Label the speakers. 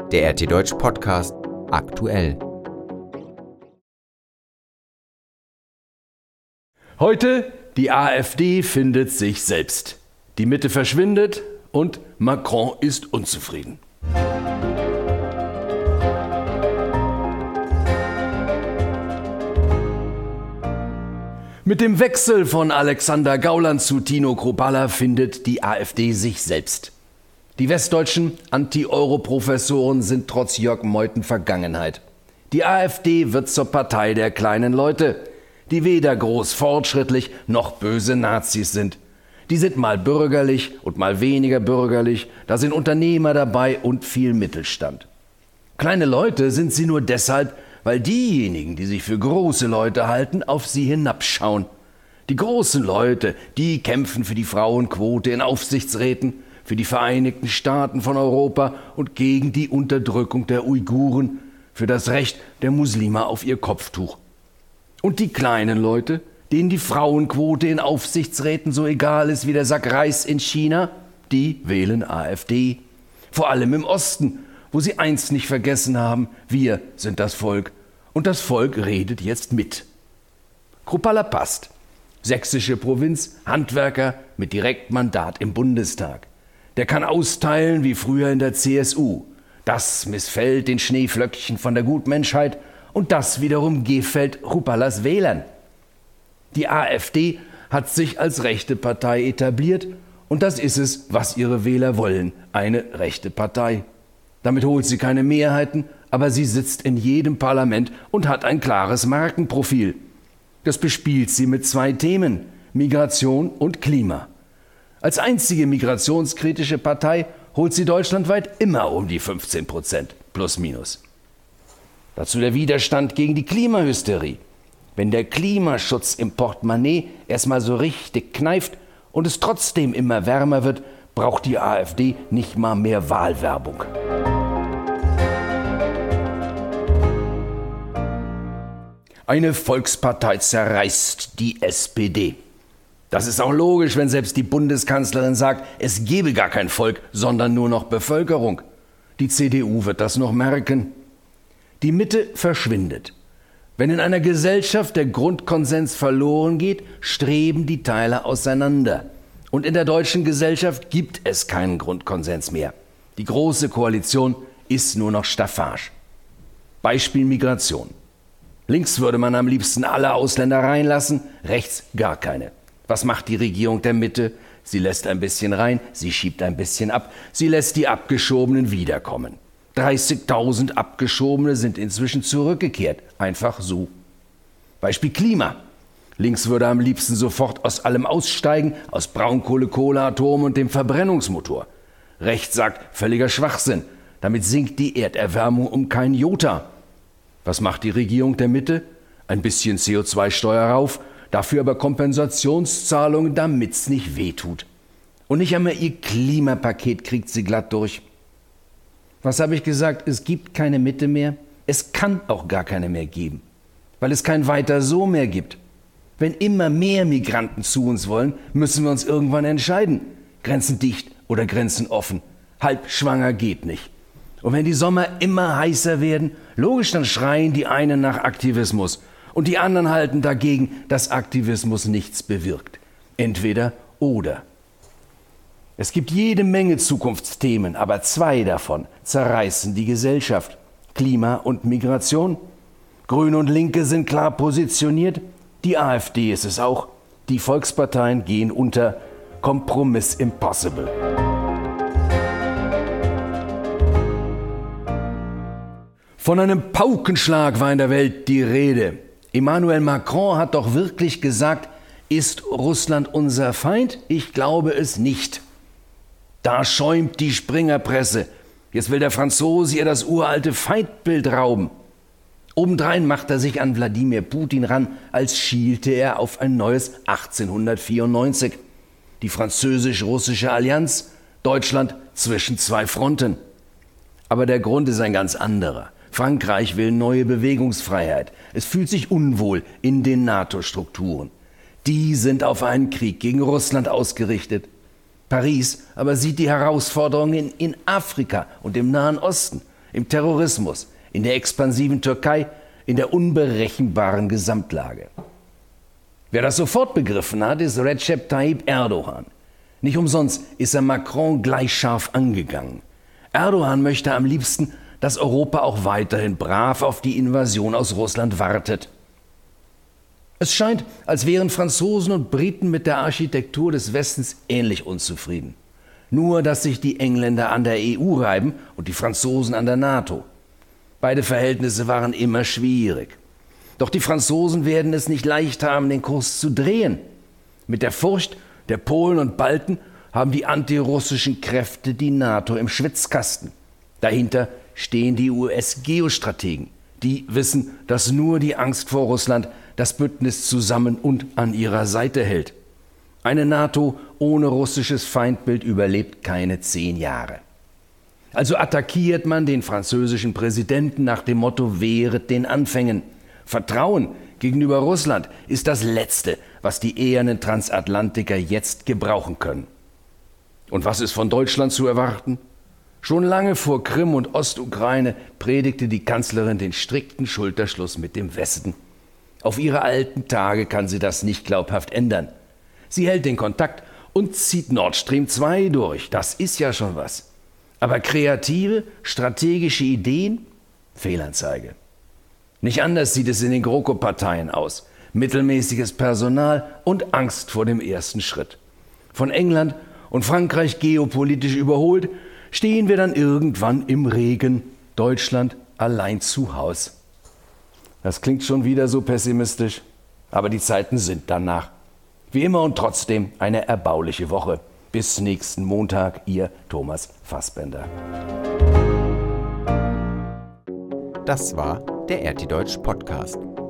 Speaker 1: Der RT Deutsch Podcast aktuell.
Speaker 2: Heute, die AfD findet sich selbst. Die Mitte verschwindet und Macron ist unzufrieden. Mit dem Wechsel von Alexander Gauland zu Tino Kruppalla findet die AfD sich selbst. Die westdeutschen Anti-Euro-Professoren sind trotz Jörg Meuthen Vergangenheit. Die AfD wird zur Partei der kleinen Leute, die weder groß fortschrittlich noch böse Nazis sind. Die sind mal bürgerlich und mal weniger bürgerlich, da sind Unternehmer dabei und viel Mittelstand. Kleine Leute sind sie nur deshalb, weil diejenigen, die sich für große Leute halten, auf sie hinabschauen. Die großen Leute, die kämpfen für die Frauenquote in Aufsichtsräten, für die Vereinigten Staaten von Europa und gegen die Unterdrückung der Uiguren, für das Recht der Muslime auf ihr Kopftuch. Und die kleinen Leute, denen die Frauenquote in Aufsichtsräten so egal ist wie der Sack Reis in China, die wählen AfD. Vor allem im Osten, wo sie eins nicht vergessen haben: wir sind das Volk. Und das Volk redet jetzt mit. Kruppalla passt. Sächsische Provinz, Handwerker mit Direktmandat im Bundestag. Der kann austeilen wie früher in der CSU. Das missfällt den Schneeflöckchen von der Gutmenschheit und das wiederum gefällt Krupallas Wählern. Die AfD hat sich als rechte Partei etabliert und das ist es, was ihre Wähler wollen, eine rechte Partei. Damit holt sie keine Mehrheiten, aber sie sitzt in jedem Parlament und hat ein klares Markenprofil. Das bespielt sie mit 2 Themen: Migration und Klima. Als einzige migrationskritische Partei holt sie deutschlandweit immer um die 15%, plus minus. Dazu der Widerstand gegen die Klimahysterie. Wenn der Klimaschutz im Portemonnaie erstmal so richtig kneift und es trotzdem immer wärmer wird, braucht die AfD nicht mal mehr Wahlwerbung. Eine Volkspartei zerreißt die SPD. Das ist auch logisch, wenn selbst die Bundeskanzlerin sagt, es gebe gar kein Volk, sondern nur noch Bevölkerung. Die CDU wird das noch merken. Die Mitte verschwindet. Wenn in einer Gesellschaft der Grundkonsens verloren geht, streben die Teile auseinander. Und in der deutschen Gesellschaft gibt es keinen Grundkonsens mehr. Die Große Koalition ist nur noch Staffage. Beispiel Migration. Links würde man am liebsten alle Ausländer reinlassen, rechts gar keine. Was macht die Regierung der Mitte? Sie lässt ein bisschen rein, sie schiebt ein bisschen ab, sie lässt die Abgeschobenen wiederkommen. 30.000 Abgeschobene sind inzwischen zurückgekehrt, einfach so. Beispiel Klima. Links würde am liebsten sofort aus allem aussteigen, aus Braunkohle, Kohle, Atom und dem Verbrennungsmotor. Rechts sagt, völliger Schwachsinn, damit sinkt die Erderwärmung um kein Jota. Was macht die Regierung der Mitte? Ein bisschen CO2-Steuer rauf, dafür aber Kompensationszahlungen, damit's nicht wehtut. Und nicht einmal ihr Klimapaket kriegt sie glatt durch. Was habe ich gesagt? Es gibt keine Mitte mehr. Es kann auch gar keine mehr geben, weil es kein Weiter so mehr gibt. Wenn immer mehr Migranten zu uns wollen, müssen wir uns irgendwann entscheiden. Grenzen dicht oder Grenzen offen. Halb schwanger geht nicht. Und wenn die Sommer immer heißer werden, logisch, dann schreien die einen nach Aktivismus. Und die anderen halten dagegen, dass Aktivismus nichts bewirkt. Entweder oder. Es gibt jede Menge Zukunftsthemen, aber 2 davon zerreißen die Gesellschaft: Klima und Migration. Grüne und Linke sind klar positioniert, die AfD ist es auch. Die Volksparteien gehen unter. Kompromiss impossible. Von einem Paukenschlag war in der Welt die Rede. Emmanuel Macron hat doch wirklich gesagt, ist Russland unser Feind? Ich glaube es nicht. Da schäumt die Springerpresse. Jetzt will der Franzose ihr das uralte Feindbild rauben. Obendrein macht er sich an Wladimir Putin ran, als schielte er auf ein neues 1894. Die französisch-russische Allianz, Deutschland zwischen 2 Fronten. Aber der Grund ist ein ganz anderer. Frankreich will neue Bewegungsfreiheit. Es fühlt sich unwohl in den NATO-Strukturen. Die sind auf einen Krieg gegen Russland ausgerichtet. Paris aber sieht die Herausforderungen in Afrika und im Nahen Osten. im Terrorismus, in der expansiven Türkei, in der unberechenbaren Gesamtlage. Wer das sofort begriffen hat, ist Recep Tayyip Erdogan. Nicht umsonst ist er Macron gleich scharf angegangen. Erdogan möchte am liebsten, dass Europa auch weiterhin brav auf die Invasion aus Russland wartet. Es scheint, als wären Franzosen und Briten mit der Architektur des Westens ähnlich unzufrieden. Nur, dass sich die Engländer an der EU reiben und die Franzosen an der NATO. Beide Verhältnisse waren immer schwierig. Doch die Franzosen werden es nicht leicht haben, den Kurs zu drehen. Mit der Furcht der Polen und Balten haben die antirussischen Kräfte die NATO im Schwitzkasten. Dahinter stehen die US-Geostrategen. Die wissen, dass nur die Angst vor Russland das Bündnis zusammen und an ihrer Seite hält. Eine NATO ohne russisches Feindbild überlebt keine 10 Jahre. Also attackiert man den französischen Präsidenten nach dem Motto „Wehret den Anfängen". Vertrauen gegenüber Russland ist das Letzte, was die ehernen Transatlantiker jetzt gebrauchen können. Und was ist von Deutschland zu erwarten? Schon lange vor Krim und Ostukraine predigte die Kanzlerin den strikten Schulterschluss mit dem Westen. Auf ihre alten Tage kann sie das nicht glaubhaft ändern. Sie hält den Kontakt und zieht Nord Stream 2 durch. Das ist ja schon was. Aber kreative, strategische Ideen? Fehlanzeige. Nicht anders sieht es in den GroKo-Parteien aus. Mittelmäßiges Personal und Angst vor dem ersten Schritt. Von England und Frankreich geopolitisch überholt, stehen wir dann irgendwann im Regen, Deutschland allein zu Haus. Das klingt schon wieder so pessimistisch, aber die Zeiten sind danach. Wie immer und trotzdem eine erbauliche Woche. Bis nächsten Montag, Ihr Thomas Fassbender.
Speaker 1: Das war der RT Deutsch Podcast.